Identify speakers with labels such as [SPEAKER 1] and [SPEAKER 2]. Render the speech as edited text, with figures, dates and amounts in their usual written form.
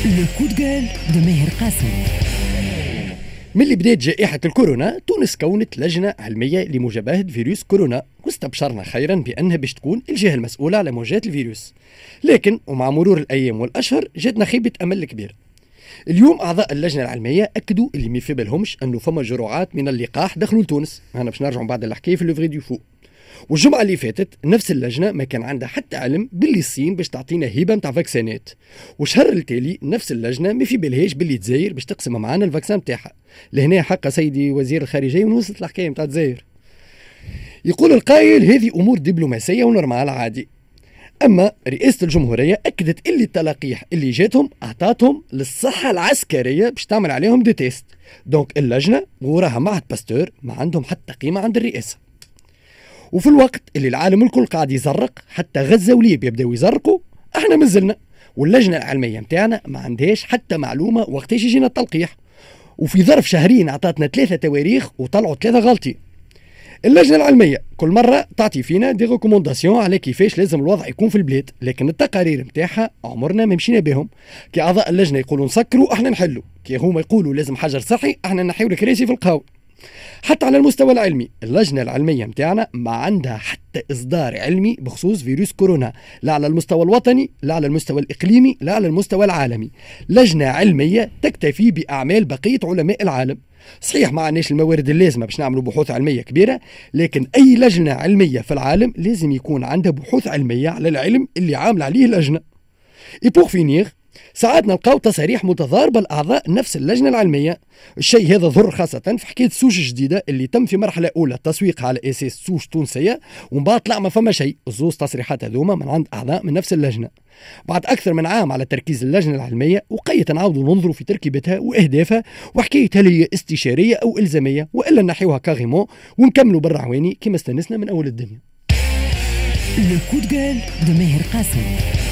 [SPEAKER 1] لو كود جال دو ماهر قاسم.
[SPEAKER 2] ملي بدات جائحة الكورونا تونس كونت لجنة علمية لمجابهة فيروس كورونا، واستبشرنا خيرا بأنها باش تكون الجهة المسؤولة على مواجهة الفيروس. لكن ومع مرور الأيام والأشهر جاتنا خيبة أمل كبير. اليوم أعضاء اللجنة العلمية أكدوا اللي ما في بالهمش أنه فما جرعات من اللقاح دخلوا لتونس. أنا باش نرجعوا بعد الحكاية في لوفري دو فو. والجمعة اللي فاتت نفس اللجنة ما كان عندها حتى علم باللي الصين باش تعطينا هبة متاع فاكسينات، والشهر التالي نفس اللجنة ما في بالهاش باللي تزاير باش تقسم معانا الفاكسان متاعها. لهنا حق سيدي وزير الخارجية ونوصلت الحكاية متاع تزاير. يقول القائل هذه أمور دبلوماسية ونورمال عادي. أما رئاسة الجمهورية أكدت اللي التلقيح اللي جاتهم أعطاتهم للصحة العسكرية باش تعمل عليهم دي تيست. دونك اللجنة وراها معهد باستور ما عندهم حتى قيمة عند الرئاسة. وفي الوقت اللي العالم الكل قاعد يزرق، حتى غزة وليبيا يبداو يزرقوا، احنا مازلنا واللجنة العلمية متاعنا ما عندهاش حتى معلومة وقتاش يجينا التلقيح. وفي ظرف شهرين عطاتنا 3 تواريخ وطلعوا 3 غلطين. اللجنة العلمية كل مرة تعطي فينا دي ريكومونداسيون على كيفاش لازم الوضع يكون في البلاد، لكن التقارير متاعها عمرنا ما مشينا بهم. كي أعضاء اللجنة يقولوا نسكروا احنا نحلوا، كي هما يقولوا لازم حجر صحي احنا نحيو الكراسي في القهوة. حتى على المستوى العلمي اللجنة العلمية متاعنا ما عندها حتى إصدار علمي بخصوص فيروس كورونا، لا على المستوى الوطني لا على المستوى الإقليمي لا على المستوى العالمي. لجنة علمية تكتفي بأعمال بقية علماء العالم. صحيح ما عندناش الموارد اللازمة باش نعملوا بحوث علمية كبيرة، لكن أي لجنة علمية في العالم لازم يكون عندها بحوث علمية على العلم اللي عامل عليه اللجنة. Et pour finir ساعات نلقاو تصاريح متضاربة لأعضاء نفس اللجنة العلمية. الشيء هذا ضر خاصة في حكاية سوش جديدة اللي تم في مرحلة أولى تسويقها على أساس سوش تونسية، ومن بعد طلع ما فما شيء. الزوز تصريحات هذوما من عند أعضاء من نفس اللجنة بعد أكثر من عام على تركيز اللجنة العلمية، وقيت نعاودوا ننظروا في تركيبتها وأهدافها وحكاية هل هي استشارية أو إلزامية وإلا نحيوها كاغيمون ونكملوا بالرعواني كما استنسنا من أول الدنيا.
[SPEAKER 1] لو كود جال دو ماهر قاسم.